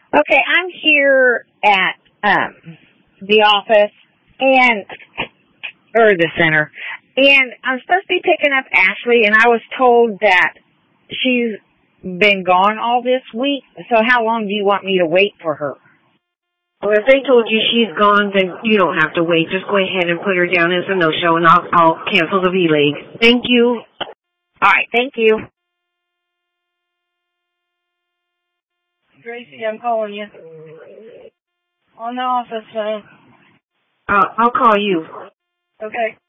Okay, I'm here at the office and or the center, and I'm supposed to be picking up Ashley, and I was told that she's been gone all this week. So how long do you want me to wait for her? Well, if they told you she's gone, then you don't have to wait. Just go ahead and put her down as a no-show, and I'll cancel the V-Leg. Thank you. All right, thank you. Gracie, I'm calling you. On the office phone. I'll call you. Okay.